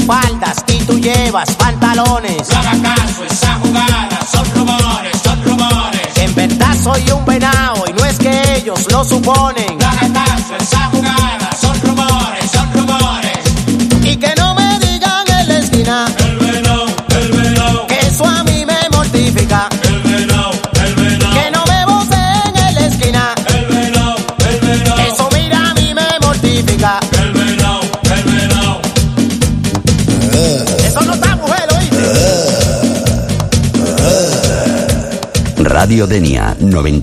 faldas y tú llevas pantalones. No hagas caso, esa jugada son rumores, son rumores. En verdad soy un venado y no es que ellos lo suponen. No hagas caso, esa jugada son rumores, son rumores. Y que no me digan en la esquina El venado, que eso a mí me mortifica. el venado. Que no me voceen en la esquina, El venado. eso mira a mí me mortifica. El venado. Eso no está mujer, ¿oíste? Radio Denia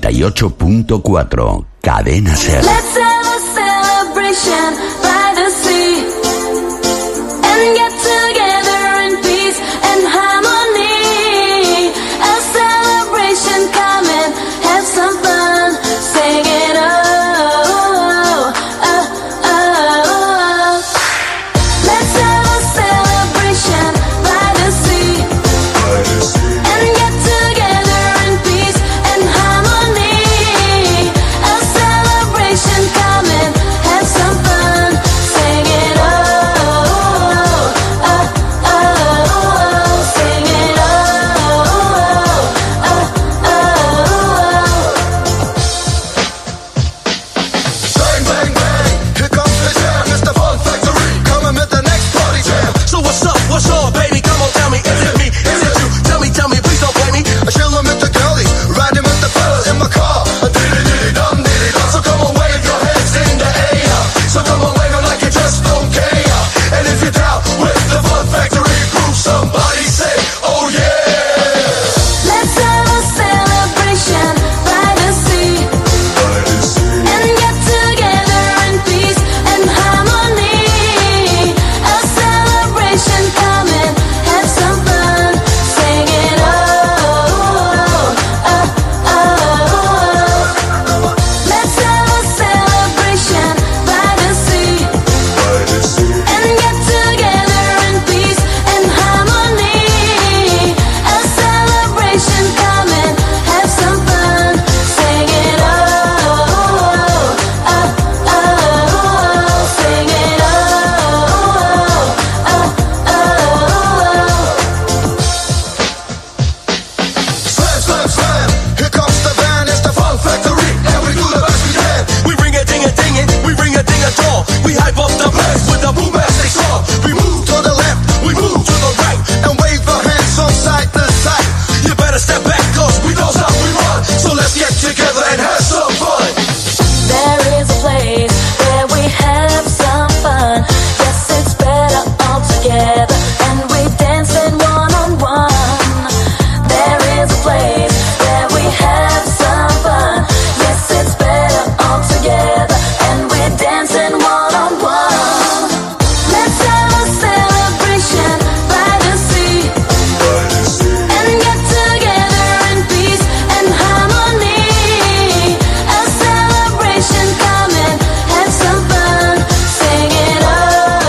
98.4, Cadena Ser. Let's have a celebration by the sea and get together in peace and harmony. A celebration coming, have some fun, sing it oh, oh, oh. Let's have a celebration by the sea and get together in peace and harmony. A celebration coming, have some fun, sing it oh, oh, oh, sing it oh, oh, oh. Bang, bang, bang, here comes the jam, it's the Fun Factory, coming with the next party jam. So what's up, baby, come on, tell me, is it me, is it you, tell me, please don't blame me. I chill with the girlies, riding with the fellas in my car, diddy-diddy-dum, diddy-dum. So come on, wave your hands in the air, so come on, wave 'em like you just don't care. And if you're down with the Fun Factory crew, somebody say, oh yeah. Let's have a celebration by the sea and get together in peace and harmony. A celebration coming, have some fun, sing it oh, oh, oh. Let's have a celebration by the sea and get together in peace and harmony. A celebration coming, have some fun, sing it oh, oh, oh, sing it oh, oh, Slam, slam, slam, here comes the band, it's the Fun Factory, and we do the best we can. We bring a ding-a-ding-it, we bring a ding-a-dong. We hype up the place with a boom-astic song. We move to the left, we move to the right, and wave our hands from side to side. You better step back, cause we know how we run. So let's get together and have some fun. There is a place where we have some fun. Yes, it's better all together, and we dancing one-on-one. There is a place where we have some fun. Yes, it's better all together, and we're dancing one-on-one. Let's have a celebration by the sea and get together in peace and harmony. A celebration coming, have some fun, sing it oh,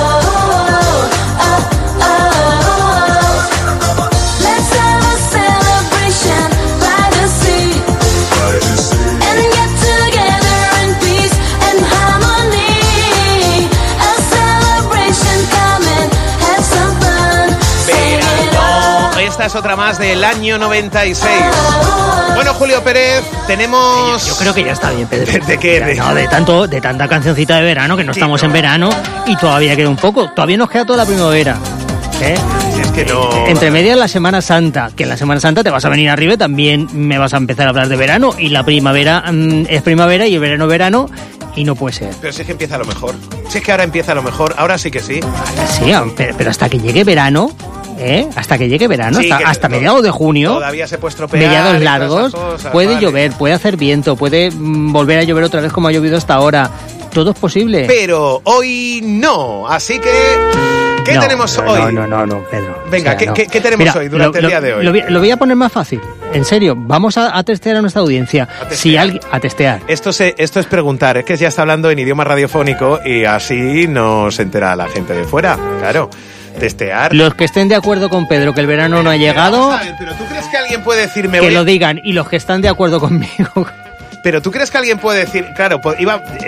oh, oh. Let's have a celebration by the sea and get together in peace and harmony. A celebration coming, have some fun, sing it oh. Esta es otra más del año 96. Bueno, Julio Pérez, tenemos... Yo creo que ya está bien, Pedro. ¿De qué? No, de tanta cancioncita de verano, que no Sí, estamos no. en verano y todavía queda un poco. Todavía nos queda toda la primavera. Si es que no... Entre medias la Semana Santa, que en la Semana Santa te vas a venir arriba y también me vas a empezar a hablar de verano, y la primavera es primavera y el verano y no puede ser. Pero si es que empieza lo mejor. Si es que ahora empieza lo mejor, ahora sí que sí. Sí, pero hasta que llegue verano, hasta que llegue verano, Sí, hasta mediados de junio, Todavía se puede estropear. mediados y todas largos, esas cosas, puede vale. llover, puede hacer viento, puede volver a llover otra vez como ha llovido hasta ahora. Todo es posible. Pero hoy no, así que... ¿Qué No, tenemos no, hoy? No, Pedro. Venga, O sea, no. ¿qué tenemos Mira, hoy durante el día de hoy? Lo voy a poner más fácil. En serio, vamos a testear a nuestra audiencia. Si alguien a testear. Esto es preguntar, es que ya está hablando en idioma radiofónico y así no se entera la gente de fuera, claro. Testear. Los que estén de acuerdo con Pedro que el verano no ha llegado, Vamos a ver, pero ¿tú crees que alguien puede decirme... que lo digan. Y los que están de acuerdo conmigo, Pero ¿tú crees que alguien puede decir... Claro,